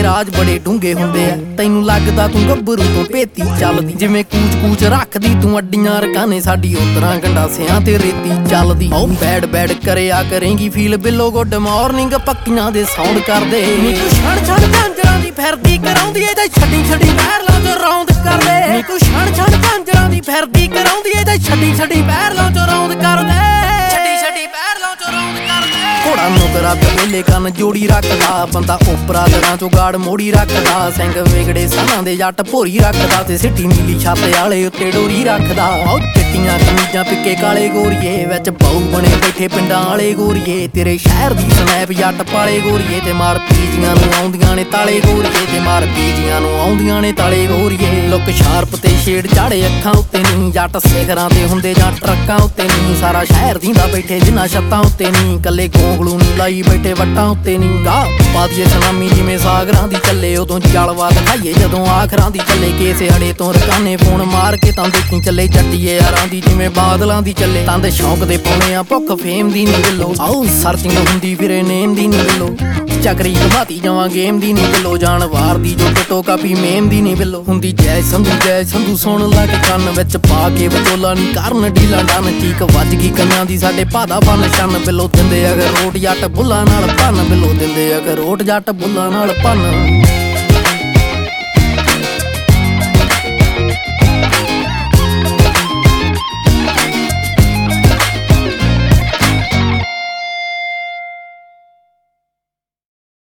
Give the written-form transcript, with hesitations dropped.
ਰਾਜ ਬੜੇ ਡੂੰਘੇ ਹੁੰਦੇ ਆ। ਤੈਨੂੰ ਲੱਗਦਾ ਤੂੰ ਗੱਭਰੂ ਤੋਂ ਭੇਤੀ ਚੱਲਦੀ, ਜਿਵੇਂ ਕੂਚ ਕੂਚ ਰੱਖਦੀ ਤੂੰ ਅੱਡੀਆਂ ਰਕਾਨੇ ਸਾਡੀ ਉਤਰਾਂ ਗੰਡਾਸਿਆਂ ਤੇ ਰੇਤੀ ਚੱਲਦੀ। ਓ ਬੈਡ ਬੈਡ ਕਰਿਆ ਕਰੇਂਗੀ ਫੀਲ ਬਿੱਲੋ ਗੁੱਡ ਮਾਰਨਿੰਗ ਪੱਕੀਆਂ ਦੇ ਸਾਊਂਡ ਕਰਦੇ। ਨੀ ਤੂੰ ਛਣ ਛਣ ਝਾਂਜਰਾਂ ਦੀ ਫਿਰਦੀ ਕਰਾਉਂਦੀ ਏ ਤੇ ਛੱਡੀ ਛੱਡੀ ਪੈਰਲਾਂ ਚ ਰੌਂਦ ਕਰਦੇ। ਨੀ ਤੂੰ ਛਣ ਛਣ ਝਾਂਜਰਾਂ ਦੀ ਫਿਰਦੀ ਕਰਾਉਂਦੀ ਏ ਤੇ ਛੱਡੀ ਛੱਡੀ ਪੈਰਲਾਂ ਚ ਰੌਂਦ ਕਰਦੇ। ਛੱਡੀ ਛੱਡੀ ਪੈਰਲਾਂ ਚ ਰੌਂਦ ਕਰਦੇ। ਘੋੜਾ ਨੁਕਰਾ ਤੇ ਵੇਲੇ ਕੰਨ ਜੋੜੀ ਰੱਖਦਾ, ਬੰਦਾ ਉਪਰਾ ਦਰਾਂ ਚੋਂ ਗਾੜ ਮੋੜੀ ਰੱਖਦਾ। ਸਿੰਘ ਵਿਗੜੇ ਸਾਲਾਂ ਦੇ ਜੱਟ ਭੋਰੀ ਰੱਖਦਾ, ਤੇ ਸਿੱਟੀ ਨੀਲੀ ਛੱਤ ਵਾਲੇ ਉੱਤੇ ਡੋਰੀ ਰੱਖਦਾ। ਉਹ ਚਿੱਟੀਆਂ ਕਮੀਜ਼ਾਂ ਪਿੱਕੇ ਕਾਲੇ ਗੋਰੀਏ, ਵਿੱਚ ਬਾਊ ਬਣੇ ਬੈਠੇ ਪਿੰਡਾਂ ਵਾਲੇ ਗੋਰੀਏ। ਤੇਰੇ ਸ਼ਹਿਰ ਦੀ ਸਨੈਪ ਜੱਟ ਪਾਲੇ ਗੋਰੀਏ, ਤੇ ਮਾਰ ਪੀਜੀਆਂ ਨੂੰ ਆਉਂਦੀਆਂ ਨੇ ਤਾਲੇ ਗੋਰੀਏ। ਤੇ ਮਾਰ ਪੀਜੀਆਂ ਨੂੰ ਆਉਂਦੀਆਂ ਨੇ ਤਾਲੇ ਗੋਰੀਏ। ਲੁੱਕ ਸ਼ਾਰਪ ਤੇ ਸ਼ੇਡ ਚਾੜੇ ਅੱਖਾਂ ਉੱਤੇ ਨਹੀਂ, ਜੱਟ ਸਿਖਰਾਂ ਤੇ ਹੁੰਦੇ ਜਾਂ ਟਰੱਕਾਂ ਉੱਤੇ ਨਹੀਂ। ਸਾਰਾ ਸ਼ਹਿਰ ਦੀਂਦਾ ਬੈਠੇ ਜਿੰਨਾ ਛੱਤਾਂ ਉੱਤੇ ਨਹੀਂ, ਕੱਲੇ ਗੋਂਗਲੂ ਨੀ ਲਾਈ ਬੈਠੇ ਵੱਟਾਂ ਉੱਤੇ ਨੀ। ਗਾ ਪਾ ਦੀਏ ਸੁਨਾਮੀ ਜਿਵੇਂ ਸਾਗਰਾਂ ਦੀ ਚੱਲੇ, ਉਦੋਂ ਜਲਵਾ ਦਿਖਾਈਏ ਜਦੋਂ ਆਖਰਾਂ ਦੀ ਚੱਲੇ। ਕਿਸੇ ਅੜੇ ਤੋਂ ਰਕਾਨੇ ਫੋਨ ਮਾਰ ਕੇ ਤਾਂ ਦੇਖੀ ਚੱਲੇ, ਜੱਟੀਏ ਯਾਰਾਂ ਦੀ ਜਿਵੇਂ ਬਾਦਲਾਂ ਦੀ ਚੱਲੇ। ਤਾਂ ਦੇ ਸ਼ੌਂਕ ਦੇ ਪਾਉਣੇ ਆ ਭੁੱਖ ਫੇਮ ਦੀ ਨੀ ਬਿੱਲੋ, ਆਓ ਸਰਚਿੰਗ ਹੁੰਦੀ ਫਿਰੇ ਨੇਮ ਦੀ ਨੀ ਬਿੱਲੋ। ਚੱਕਰੀ ਘਮਾਤੀ ਜਾਵਾਂ ਗੇਮ ਦੀ ਨੀ ਬਿੱਲੋ, ਜਾਣ ਵਾਰ ਦੀ ਜੋ ਟੋ ਕਾਪੀ ਮੇਮ ਦੀ ਨੀ ਬਿੱਲੋ। ਹੁੰਦੀ ਜੈ ਸੰਧੂ ਸੁਣ ਲੱਗ ਕੰਨ ਵਿੱਚ ਪਾ ਕੇ ਵਿਚੋਲਾ ਨੀ ਕਰਨ ਢੀਲਾ ਡਨ। ਚੀਕ ਵੱਜ ਗਈ ਕੰਨਾਂ ਦੀ ਸਾਡੇ ਭਾਦਾ ਬਨ ਛੰਨ ਬਿੱਲੋ। ਦਿੰਦੇ ਅਗਰ ਰੋਟ ਜੱਟ ਬੁੱਲਾਂ ਨਾਲ ਭੰਨ ਬਿੱਲੋ, ਦਿੰਦੇ ਅਗਰ ਰੋਟ ਜੱਟ ਬੁੱਲਾਂ ਨਾਲ ਭੰਨ।